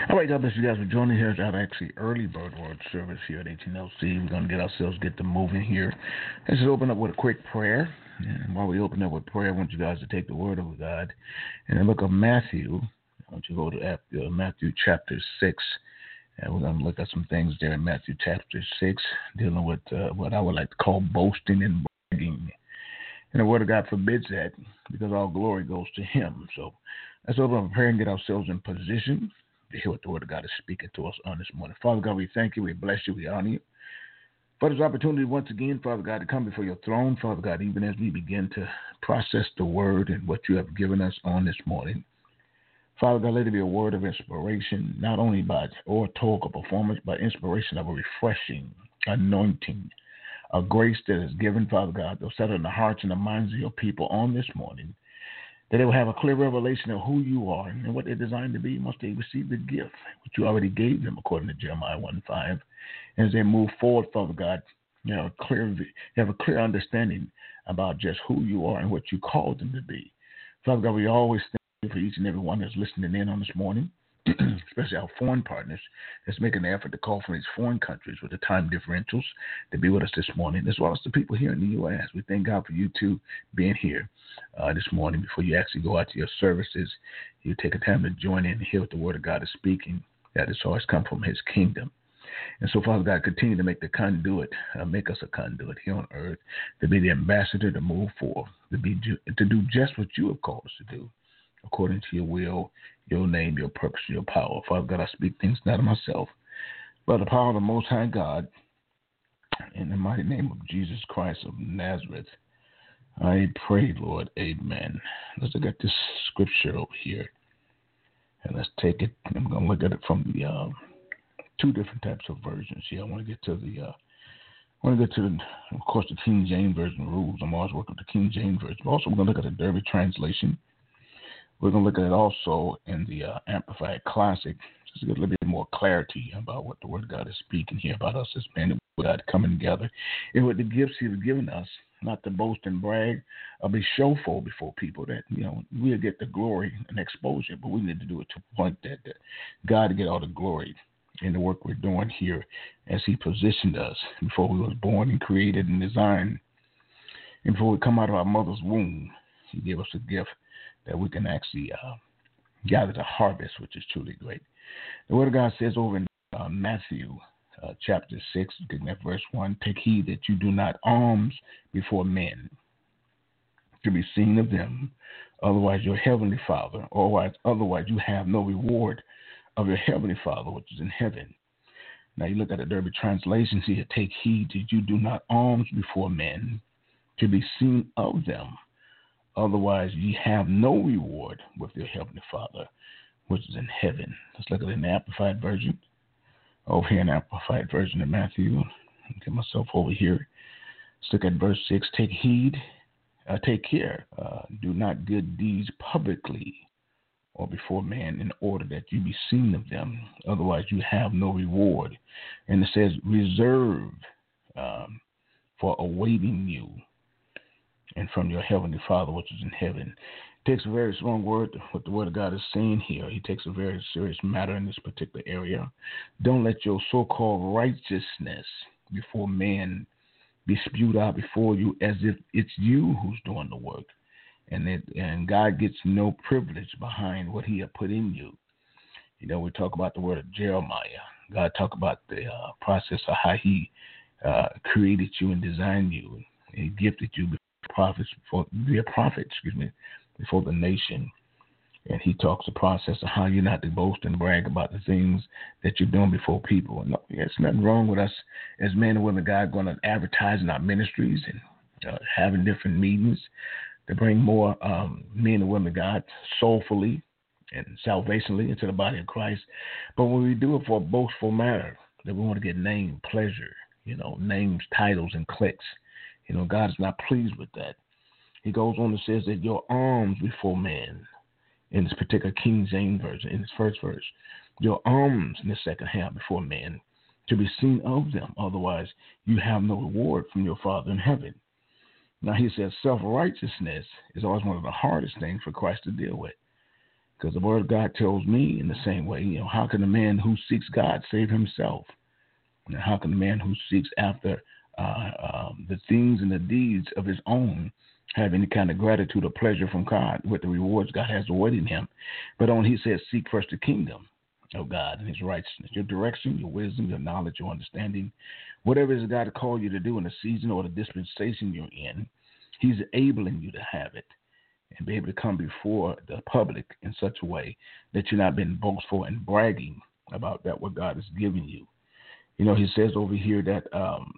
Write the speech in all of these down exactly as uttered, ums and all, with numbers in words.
All right, God bless you guys for joining here. It's our actually early bird word service here at eighteen L C. We're going to get ourselves get to moving here. Let's just open up with a quick prayer. And while we open up with prayer, I want you guys to take the word of God and then look up Matthew. I want you to go to uh, Matthew chapter six. And we're going to look at some things there in Matthew chapter six, dealing with uh, what I would like to call boasting and bragging. And the word of God forbids that because all glory goes to him. So let's open up a prayer and get ourselves in position to hear what the word of God is speaking to us on this morning. Father God, we thank you, we bless you, we honor you for this opportunity once again, Father God, to come before your throne, Father God, even as we begin to process the word and what you have given us on this morning. Father God, let it be a word of inspiration, not only by oratorical performance, but inspiration of a refreshing anointing, a grace that is given, Father God, to settle in the hearts and the minds of your people on this morning, that they will have a clear revelation of who you are and what they're designed to be once they receive the gift, which you already gave them, according to Jeremiah one five. And as they move forward, Father God, you know, clear, you have a clear understanding about just who you are and what you called them to be. Father God, we always thank you for each and every one that's listening in on this morning, especially our foreign partners that's making an effort to call from these foreign countries with the time differentials to be with us this morning, as well as the people here in the U S. We thank God for you two being here uh, this morning. Before you actually go out to your services, you take a time to join in and hear what the word of God is speaking, that it's always come from his kingdom. And so, Father God, continue to make the conduit, uh, make us a conduit here on earth, to be the ambassador to move forward, to be to do just what you have called us to do, according to your will, your name, your purpose, your power. Father God, I speak things not of myself, but the power of the Most High God, in the mighty name of Jesus Christ of Nazareth, I pray, Lord, amen. Let's look at this scripture over here, and let's take it. I'm going to look at it from the uh, two different types of versions here. I want to get to the, uh, I want to get to, the, of course, the King James Version rules. I'm always working with the King James Version. But also, we're going to look at the Derby translation. We're going to look at it also in the uh, Amplified Classic, just to get a little bit more clarity about what the Word of God is speaking here about us as men and God coming together, and with the gifts He has given us, not to boast and brag or be showful before people that, you know, we'll get the glory and exposure, but we need to do it to the point that, that God to get all the glory in the work we're doing here as He positioned us before we was born and created and designed. And before we come out of our mother's womb, He gave us a gift that we can actually uh, gather the harvest, which is truly great. The Word of God says over in uh, Matthew uh, chapter six, looking at verse one, take heed that you do not alms before men to be seen of them, otherwise your heavenly Father, or otherwise, otherwise you have no reward of your heavenly Father, which is in heaven. Now you look at the Derby translations here, take heed that you do not alms before men to be seen of them, otherwise ye have no reward with your heavenly Father, which is in heaven. Let's look at an Amplified Version. Over here in Amplified Version of Matthew. I'll get myself over here. Let's look at verse six. Take heed, uh, take care. Uh, do not good deeds publicly or before men in order that you be seen of them. Otherwise you have no reward. And it says reserve um, for awaiting you and from your heavenly Father, which is in heaven. It takes a very strong word, what the Word of God is saying here. He takes a very serious matter in this particular area. Don't let your so-called righteousness before men be spewed out before you as if it's you who's doing the work. And it, and God gets no privilege behind what He had put in you. You know, we talk about the word of Jeremiah. God talk about the uh, process of how He uh, created you and designed you. He gifted you prophets before be a prophet, excuse me, before the nation. And He talks the process of how you're not to boast and brag about the things that you're doing before people. And no, there's nothing wrong with us as men and women of God going to advertise in our ministries and uh, having different meetings to bring more um, men and women of God soulfully and salvationally into the body of Christ. But when we do it for a boastful matter, that we want to get name, pleasure, you know, names, titles, and clicks, you know, God is not pleased with that. He goes on and says that your alms before men, in this particular King James Version, in this first verse, your alms in the second half before men, to be seen of them. Otherwise, you have no reward from your Father in heaven. Now, he says self-righteousness is always one of the hardest things for Christ to deal with. Because the word of God tells me in the same way, you know, how can a man who seeks God save himself? And how can a man who seeks after uh, um, the things and the deeds of his own have any kind of gratitude or pleasure from God with the rewards God has awaiting him? But on he says, seek first the kingdom of God and his righteousness, your direction, your wisdom, your knowledge, your understanding, whatever it is God called you to do in the season or the dispensation you're in, he's enabling you to have it and be able to come before the public in such a way that you're not being boastful and bragging about that what God is giving you. You know, he says over here that um,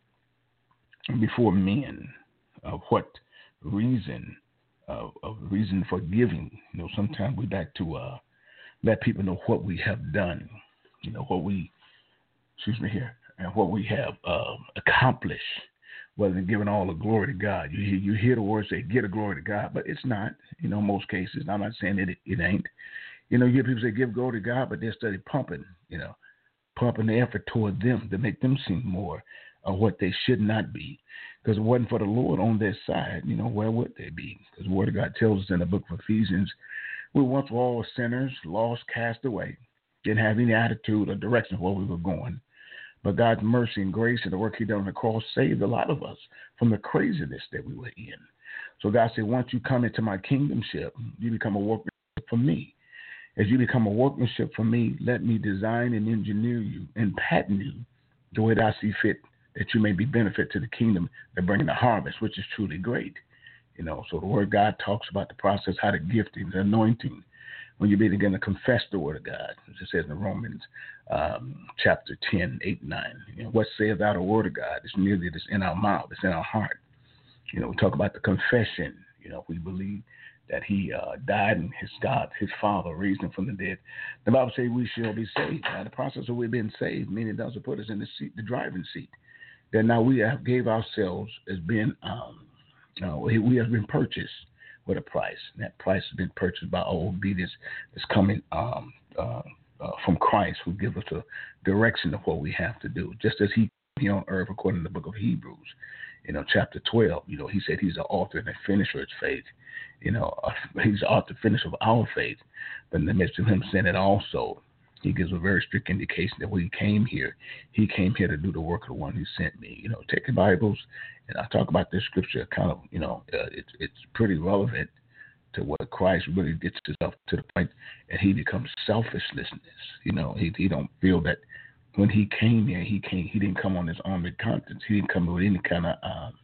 before men, of uh, what reason, uh, of reason for giving. You know, sometimes we like to uh, let people know what we have done. You know, what we, excuse me here, and what we have uh, accomplished, rather than giving all the glory to God. You hear, you hear the word say, "Get the glory to God," but it's not. You know, most cases. I'm not saying that it, it ain't. You know, you hear people say, "Give glory to God," but they're study pumping. You know. pumping the effort toward them to make them seem more of what they should not be. Because if it wasn't for the Lord on their side, you know, where would they be? Because the Word of God tells us in the book of Ephesians, we once were all sinners, lost, cast away, didn't have any attitude or direction of where we were going. But God's mercy and grace and the work he done on the cross saved a lot of us from the craziness that we were in. So God said, once you come into my kingdomship, you become a workmanship for me. As you become a workmanship for me, let me design and engineer you and patent you the way that I see fit, that you may be benefit to the kingdom that bring the harvest, which is truly great. You know, so the word of God talks about the process, how the gifting, the anointing, when you begin to confess the word of God, as it says in Romans um, chapter ten, eight, and nine. You know, what saith thou the word of God? It's merely that's in our mouth, it's in our heart. You know, we talk about the confession. You know, we believe that he uh, died and his God, his Father, raised him from the dead. The Bible says we shall be saved. Now, the process of we've been saved, meaning it doesn't put us in the seat, the driving seat. That now we have gave ourselves as being, um, uh, we have been purchased with a price. And that price has been purchased by our obedience that's coming um, uh, uh, from Christ, who gives us a direction of what we have to do. Just as he here on earth, according to the book of Hebrews, you know, chapter twelve, you know, he said he's the author and the finisher of faith. You know, uh, he's the author and finisher of our faith. But in the midst of him saying it also, he gives a very strict indication that when he came here, he came here to do the work of the one who sent me. You know, take the Bibles, and I talk about this scripture kind of, you know, uh, it's it's pretty relevant to what Christ really gets himself to the point, and he becomes selflessness. You know, he he don't feel that when he came here, he came, he didn't come on his own conscience. He didn't come with any kind of um,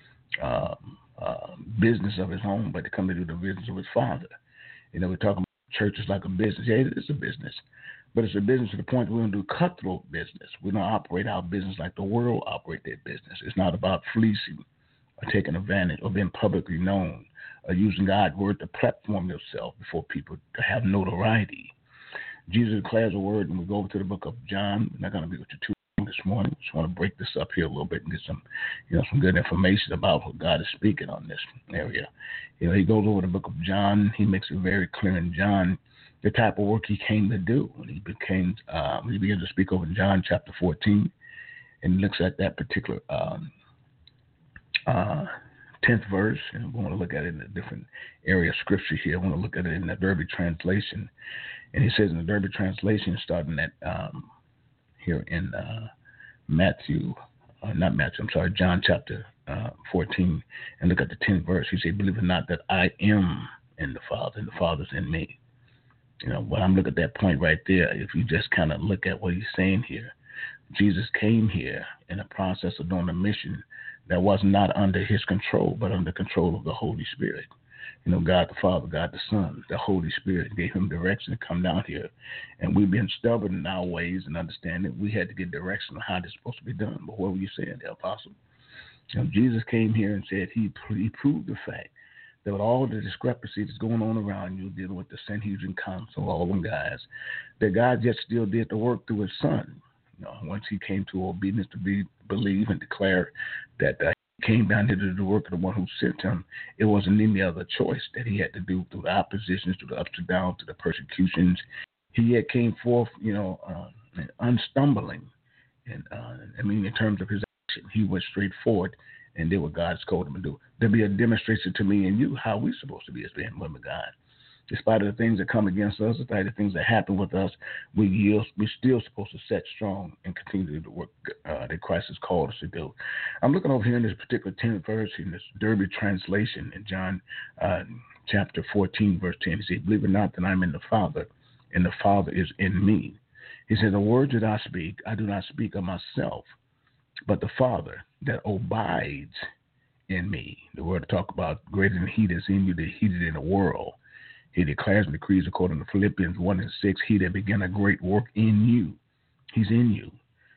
um, uh, business of his own, but to come to do the business of his Father. You know, we're talking about churches like a business. Yeah, it is a business. But it's a business to the point that we don't do cutthroat business. We don't operate our business like the world operate their business. It's not about fleecing or taking advantage or being publicly known or using God's word to platform yourself before people to have notoriety. Jesus declares a word, and we go over to the book of John. I'm not going to be with you too long this morning. Just want to break this up here a little bit and get some, you know, some good information about what God is speaking on this area. You know, he goes over the book of John. He makes it very clear in John the type of work he came to do. When he became, um, he begins to speak over in John chapter fourteen, and looks at that particular um, uh, tenth verse. And we want to look at it in a different area of scripture here. I want to look at it in the Derby translation. And he says in the Derby translation, starting at um, here in uh, Matthew, uh, not Matthew, I'm sorry, John chapter uh, fourteen, and look at the tenth verse. He said, believe it not that I am in the Father, and the Father's in me. You know, when I'm looking at that point right there, if you just kind of look at what he's saying here, Jesus came here in a process of doing a mission that was not under his control, but under control of the Holy Spirit. You know, God the Father, God the Son, the Holy Spirit gave him direction to come down here. And we've been stubborn in our ways and understanding we had to get direction on how this is supposed to be done. But what were you saying, the apostle? You know, Jesus came here and said he, he proved the fact that with all the discrepancy that's going on around you, dealing with the Sanhedrin Council, all them guys, that God just still did the work through his Son. You know, once he came to obedience to be believe and declare that uh, he came down here to do the work of the one who sent him, it wasn't any other choice that he had to do through the oppositions, through the ups and downs, to the persecutions. He had came forth, you know, uh, unstumbling. And uh, I mean, in terms of his action, he went straight forward and did what God's called him to do. There'll be a demonstration to me and you how we're supposed to be as men and women of God. Despite of the things that come against us, despite the things that happen with us, we yield, we're still supposed to set strong and continue to do the work uh, that Christ has called us to do. I'm looking over here in this particular tenth verse in this Derby translation in John uh, chapter fourteen, verse ten. He said, "Believe it not that I'm in the Father, and the Father is in me." He said, "The words that I speak, I do not speak of myself, but the Father that abides in me." The word to talk about greater than he that's in you, that he that in the world. He declares and decrees according to Philippians one and six, he that began a great work in you, he's in you.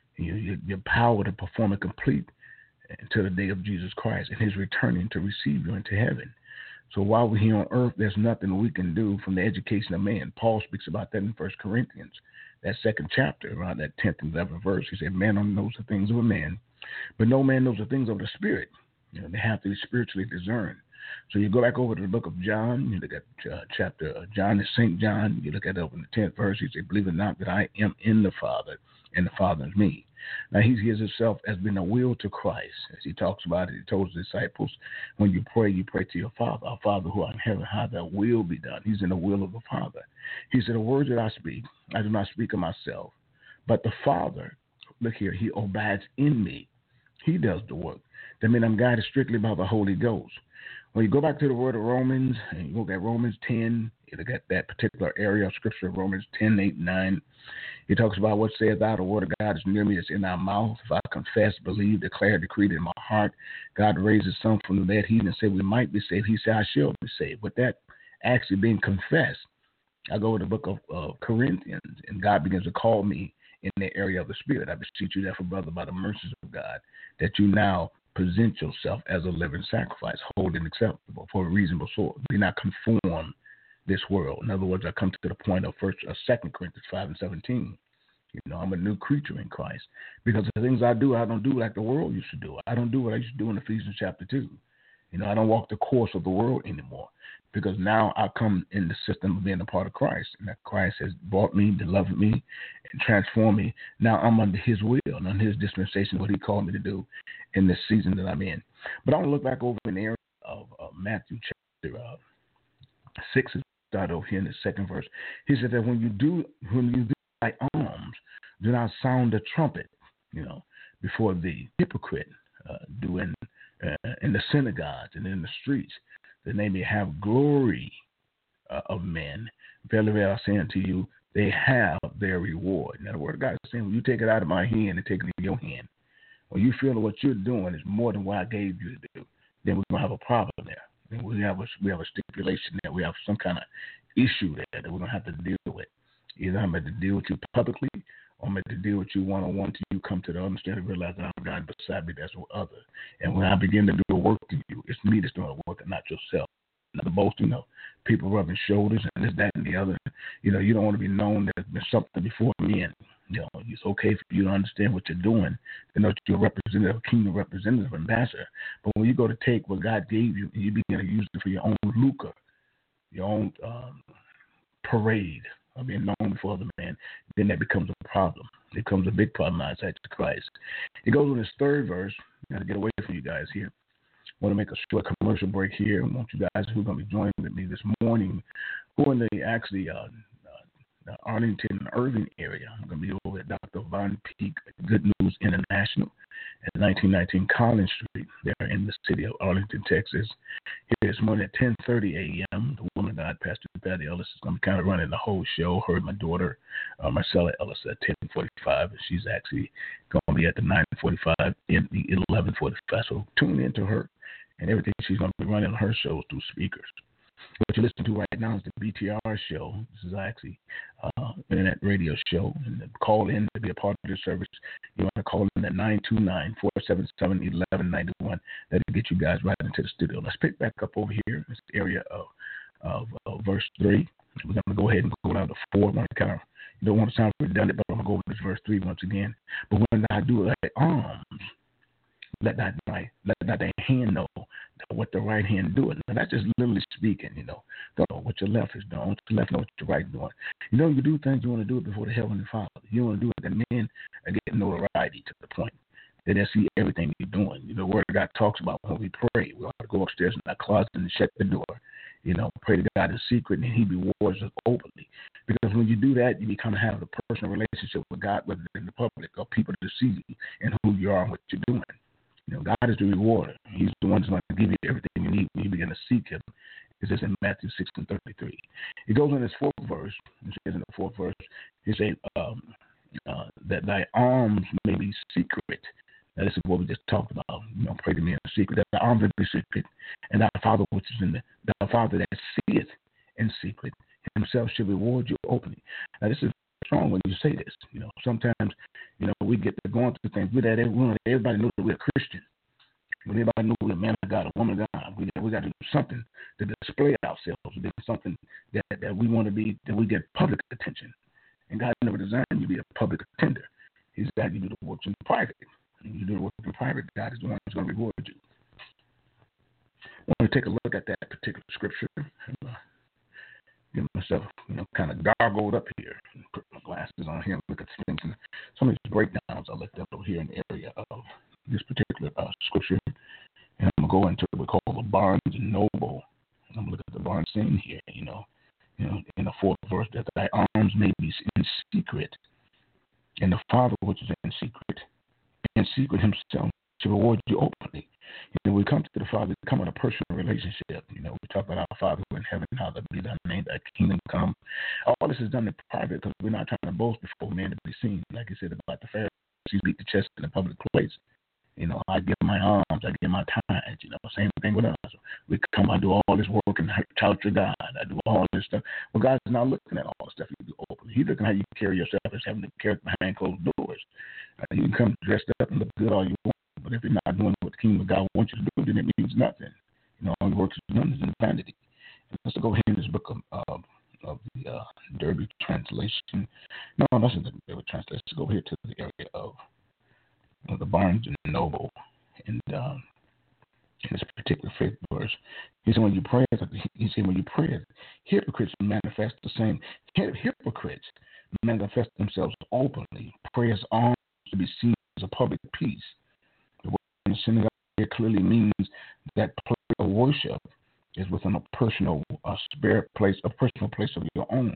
you your power to perform it complete until the day of Jesus Christ and his returning to receive you into heaven. So while we're here on earth, there's nothing we can do from the education of man. Paul speaks about that in First Corinthians, that second chapter, around that tenth and eleventh verse. He said, man only knows the things of a man, but no man knows the things of the Spirit. You know, they have to be spiritually discerned. So you go back over to the book of John, you look at uh, chapter, uh, John is Saint John, you look at it over in the tenth verse, he said, "Believe it not that I am in the Father, and the Father is me." Now he gives himself as being a will to Christ. As he talks about it, he told his disciples, when you pray, you pray to your Father, our Father who art in heaven, how thy will be done. He's in the will of the Father. He said, "The words that I speak, I do not speak of myself, but the Father," look here, "he abides in me." He does the work. That means I'm guided strictly by the Holy Ghost. When you go back to the word of Romans, and you look at Romans ten, you look at that particular area of Scripture, Romans ten, eight, nine, he talks about what saith thou, the word of God is near me, it's in our mouth. If I confess, believe, declare, decree in my heart, God raises some from the dead. He didn't say we might be saved. He said I shall be saved. With that actually being confessed, I go to the book of uh, Corinthians, and God begins to call me in the area of the Spirit. I beseech you, therefore, brother, by the mercies of God, that you now present yourself as a living sacrifice, holy and acceptable for a reasonable sort. Be not conformed this world. In other words, I come to the point of first, uh, Second Corinthians five and seventeen. You know, I'm a new creature in Christ because the things I do, I don't do like the world used to do. I don't do what I used to do in Ephesians chapter two. You know, I don't walk the course of the world anymore because now I come in the system of being a part of Christ, and that Christ has bought me, delivered me, and transformed me. Now I'm under his will and under his dispensation, what he called me to do in this season that I'm in. But I want to look back over in the area of uh, Matthew chapter uh, six, start over here in the second verse. He said that when you do, when you do thy alms, do not sound the trumpet, you know, before the hypocrite uh, do in, uh, in the synagogues and in the streets, that they may have glory uh, of men. Verily, verily, I say unto you, they have their reward. In other words, God is saying, when you take it out of my hand and take it in your hand, when you feel that what you're doing is more than what I gave you to do, then we're going to have a problem there. Then we have a, we have a stipulation there. We have some kind of issue there that we're going to have to deal with. Either I'm going to deal with you publicly, or I'm going to deal with you one-on-one till you come to the understanding and realize that I'm God beside me, that's no other. And when I begin to do the work to you, it's me that's doing the work and not yourself. Not the boast, you know, people rubbing shoulders and this, that, and the other. You know, you don't want to be known that there's been something before me. And, you know, it's okay for you to understand what you're doing, to know that you're a representative, a kingdom representative, ambassador. But when you go to take what God gave you and you begin to use it for your own lucre, your own um, parade of being known before other men, then that becomes a problem. It becomes a big problem outside to Christ. It goes in this third verse. I got to get away from you guys here. I want to make a short commercial break here. I want you guys who are going to be joining with me this morning, who in the actually uh, uh, Arlington and Irving area. I'm going to be over at Doctor Von Peak Good News International at nineteen nineteen Collins Street there in the city of Arlington, Texas. Here this morning at ten thirty a.m., the woman of God, Pastor Patty Ellis, is going to be kind of running the whole show. Her and my daughter, uh, Marcella Ellis, at ten forty-five. And she's actually going to be at the nine forty-five and the eleven forty-five. So tune in to her. And everything she's going to be running on her shows through speakers. What you listen to right now is the B T R show. This is actually uh, internet radio show. And call in to be a part of the service. You want to call in at nine two nine, four seven seven, one one nine one. That'll get you guys right into the studio. Let's pick back up over here in this area of, of uh, verse three. We're going to go ahead and go down to four. I kind of, you don't want to sound redundant, but I'm going to go over this verse three once again. But when I do it, arms, let that right, let that hand know what the right hand doing. Now that's just literally speaking, you know. Don't know what your left is doing. What your left know what your right is doing. You know, you do things you want to do it before the Heavenly Father. You want to do it, and men are getting notoriety to the point that they see everything you're doing. You know, the Word of God talks about when we pray, we ought to go upstairs in our closet and shut the door. You know, pray to God in secret, and He rewards us openly. Because when you do that, you become to have a personal relationship with God, whether in the public or people to see you and who you are and what you're doing. You know, God is the rewarder. He's the one who's going to give you everything you need when you begin to seek Him. It says in Matthew six and thirty-three. It goes in this fourth verse. It says in the fourth verse, He said um, uh, that thy alms may be secret. Now, this is what we just talked about. You know, pray to me in secret. That thy alms may be secret, and thy Father which is in the thy Father that seeth in secret Himself shall reward you openly. Now, this is strong when you say this. You know, sometimes, you know, we get to going through things. We that everybody knows that we're a Christian. Everybody knows we're a man of God, a woman of God. We we got to do something to display ourselves. We do something that, that we want to be, that we get public attention. And God never designed you to be a public attender. He's got you to do the works in private. And you do the work in private, God is the one who's going to reward you. I want to take a look at that particular scripture. Uh, get myself, you know, kind of gargled up here. Put my glasses on here and look at things. And some of these breakdowns I looked up over here in the area of this particular uh, scripture. And I'm going to go into what we call the Barnes and Noble. And I'm going to look at the Barnes scene here, you know, you know, in the fourth verse, that thy alms may be in secret, and the Father which is in secret, in secret Himself to reward you openly. You know, we come to the Father, we come in a personal relationship. You know, we talk about our Father who in heaven, how that be thy name, thy kingdom come. All this is done in private because we're not trying to boast before man to be seen. Like I said about the Pharisees, beat the chest in a public place. You know, I give my alms, I give my tithes, you know, same thing with us. We come, I do all this work and shout to God. I do all this stuff. Well, God's not looking at all the stuff you do openly. He's looking at how you carry yourself as having to carry behind closed doors. Uh, you can come dressed up and look good all you want, but if you're not doing what the kingdom of God wants you to do, then it means nothing. You know, all the work is done is in vanity. And let's go ahead in this book of, uh, of the uh, Derby translation. No, that's not the Derby translation. Let's go here to the area of the Barnes and Noble, and um, in this particular fifth verse, he said, "When you pray, he said, when you pray, hypocrites manifest the same. Hypocrites manifest themselves openly. Prayers alms to be seen as a public peace. The word in the synagogue here clearly means that place of worship is within a personal, uh, spirit place, a personal place of your own."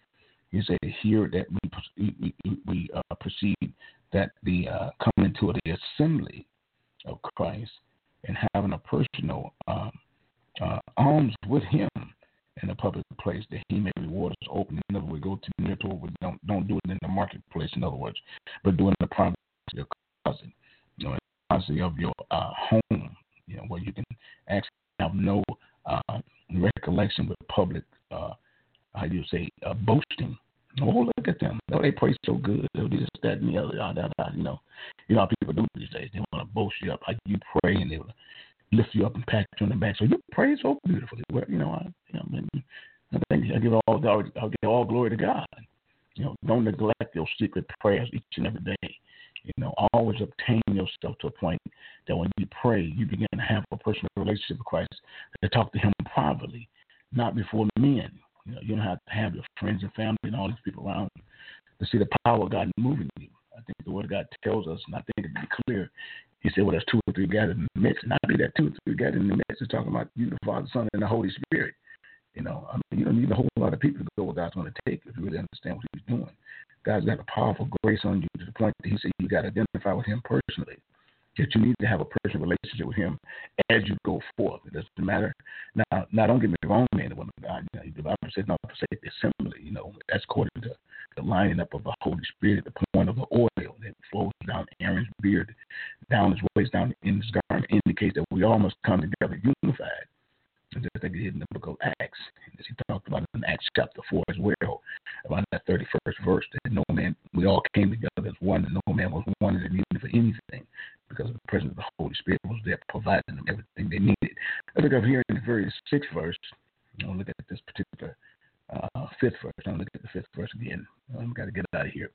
He said here that we we, we uh, perceive that the uh, coming into the assembly of Christ and having a personal um, uh, alms with Him in a public place, that He may reward us openly. In other words, go to the near door, don't don't do it in the marketplace. In other words, but do it in the privacy of your closet, you know, in the privacy of your uh, home, you know, where you can actually have no uh, recollection with public. Uh, how do you say, uh, boasting. Oh, look at them. Oh, they pray so good. Oh, this, that, and the other. Da, da, da, you know, you know how people do these days. They want to boast you up. How you pray, and they will lift you up and pat you on the back. So you pray so beautifully. Well, you know, I, you know, I think I give all, I'll give all glory to God. You know, don't neglect your secret prayers each and every day. You know, always obtain yourself to a point that when you pray, you begin to have a personal relationship with Christ, to talk to Him privately, not before men. You know, you don't have to have your friends and family and all these people around to see the power of God moving you. I think the Word of God tells us, and I think it be clear. He said, well, there's two or three gathered in the midst. And I believe that two or three gathered in the midst is talking about you, the Father, Son, and the Holy Spirit. You know, I mean, you don't need a whole lot of people to go where God's going to take if you really understand what He's doing. God's got a powerful grace on you to the point that He said you got to identify with Him personally. That you need to have a personal relationship with Him as you go forth. It doesn't matter. Now, now don't get me wrong, man. The woman of God, you know, the Bible says not to forsake the assembly. You know, that's according to the lining up of the Holy Spirit, the point of the oil that flows down Aaron's beard, down his waist, down in his garment, indicates that we all must come together unified. Just like he did in the book of Acts. As he talked about in Acts chapter four as well, about that thirty-first verse, that no man, we all came together as one, and no man was one that needed for anything, because the presence of the Holy Spirit was there providing them everything they needed. I look up here in the very sixth verse. I'll look at this particular uh, fifth verse. I'll look at the fifth verse again. I've got to get out of here.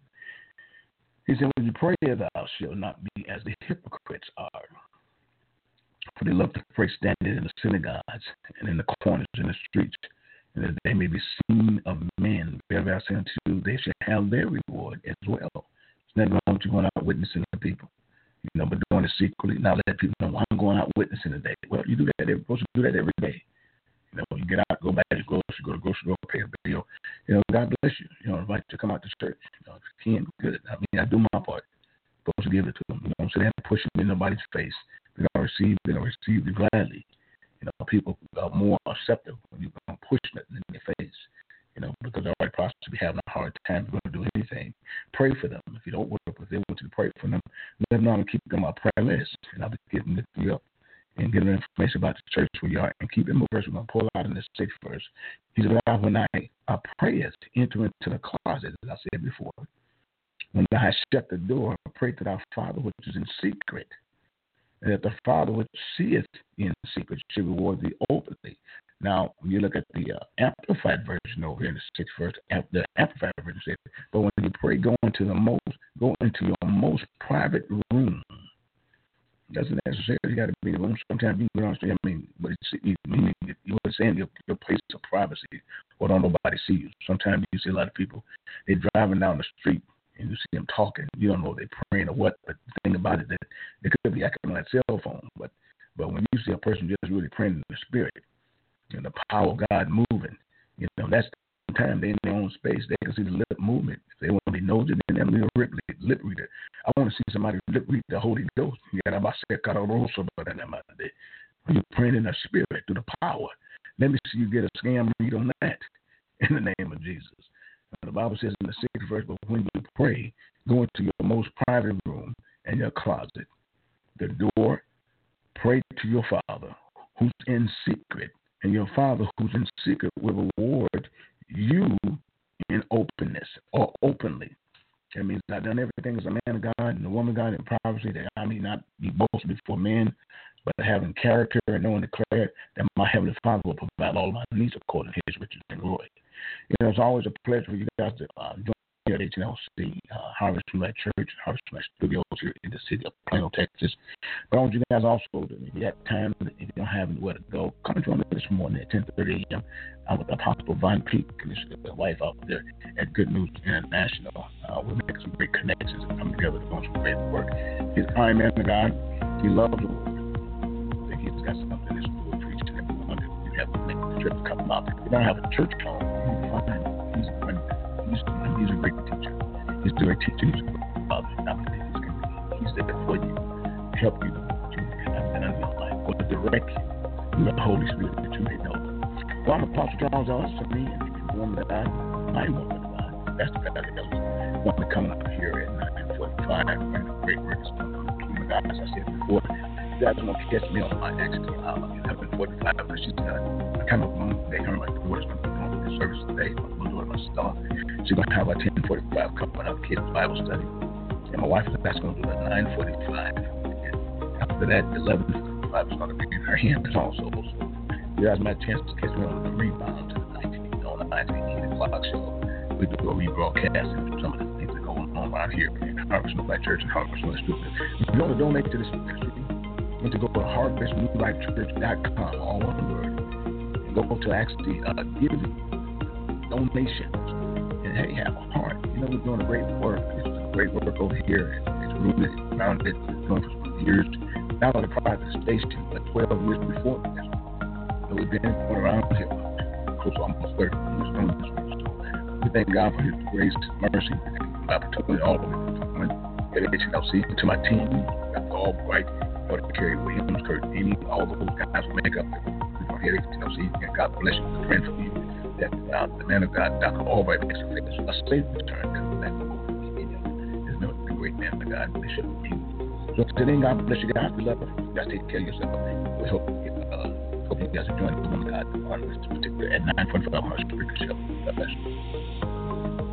He said, when you pray, thou shalt not be as the hypocrites are. For they love to pray standing in the synagogues and in the corners in the streets, and that they may be seen of men. Verily I say unto you, they shall have their reward as well. It's never wrong with you going out witnessing to people, you know, but doing it secretly. Now let people know, well, I'm going out witnessing today. Well, you do that. You're supposed to do that every day. You know, you get out, go back to the grocery, go to the grocery store, pay a bill. You know, God bless you. You know, invite you to come out to church. You know, if you can, good. I mean, I do my part. Supposed to give it to them. You know, so they have to push it in nobody's face. They're going to receive, they're going to receive it gladly. You know, people are more accepting when you're going to push nothing in their face. You know, because they're already possibly having a hard time going to do anything. Pray for them. If you don't work with them, want you to pray for them, let them know and keep them on my prayer list. And I'll be getting lift you up and getting information about the church where you are and keep them verse. We're going to pull out in this sixth verse. He said, when I, I pray as enter into the closet, as I said before, when thou hast shut the door, pray to thy Father which is in secret, and that the Father which seeth in secret should reward thee openly. Now, when you look at the uh, Amplified version over here in the sixth verse, the Amplified version says, but when you pray, go into the most, go into your most private room. Doesn't necessarily you got to be in the room. Sometimes you can go on the street. I mean, but it's, you, you, you were saying your, your place of privacy, or don't nobody see you. Sometimes you see a lot of people, they're driving down the street and you see them talking. You don't know if they're praying or what. But the thing about it, that they could be acting on that cell phone. But but when you see a person just really praying in the spirit, and the power of God moving, you know, that's the time they're in their own space. They can see the lip movement. If they want to be nosy, then they'll be a lip, lip reader. I want to see somebody lip read the Holy Ghost. When you're praying in the spirit through the power, let me see you get a scam read on that in the name of Jesus. The Bible says in the sixth verse, but when you pray, go into your most private room and your closet, the door, pray to your Father who's in secret, and your Father who's in secret will reward you in openness or openly. That means I've done everything as a man of God and a woman of God in privacy, that I may not be boasted before men, but having character and knowing declare that my Heavenly Father will provide all my needs according to His riches and glory. You know, it's always a pleasure for you guys to uh, join here at H N L C, uh, Harvest Light Church, Harvest Light Studios here in the city of Plano, Texas. But I want you guys also, to, if you have time, if you don't have anywhere to go, come and join me this morning at ten thirty a.m. I'm with Apostle Von Peak and his wife out there at Good News International. Uh, we're making some great connections and coming together to do some great work. He's a kind man of God. He loves the Lord. I think he's got something that's good for each and every one. If you have to make the trip to come out, if you don't have a church home, you can find him. He's a, he's, he's a great teacher. He's a great teacher. He's a great father. I believe he's, going to, he's there for you, to help you to have been in your life, or to direct you through the Holy Spirit that you may know. Well, I'm Apostle Charles Ellis for me, and the woman of God, my woman of God. That's the guy that was wanting to come up here at nine forty-five and the great work is going to come from the God, as I said before. You guys want to catch me on my actually uh, eleven forty-five, but she's uh, kind of on day. Her my daughter's going to be doing the service today. I'm going to do it myself. She's going to have a ten forty-five coming up, kids Bible study. And my wife is that's going to do the nine forty-five. And after that, the eleven forty-five is going to be in her hands also. So you guys might have a chance to catch me on the rebound to the nineteen, on the nineteen o'clock show. We do a rebroadcast and some of the things that go on around here in Harvest New Life Church and Harvest New Life Studio. If you want to donate to this ministry, you need to go to harvest new life church dot com, all one word, and go to actually uh, give donations. And hey, have a heart. You know, we're doing a great work. It's a great work over here. It's rooted, grounded, doing for some years, not on the private station, but twelve years before that. So we've been going around here close to almost thirty years doing this work. We thank God for His grace, His mercy, and opportunity all the way to H N L C, to my team, Doctor Albright, Doctor Kerry Williams, Kurt Amy, all those guys who make up here at H N L C. And God bless you for praying for me that uh, the man of God, Doctor Albright, makes a safe return to the land of He's been a great man of God, Bishop. So today, God bless you guys. We love you. You guys take care of yourself. We hope you, uh, hope you guys are joining the woman of God on this particular at nine forty-five on our spiritual show. God bless you.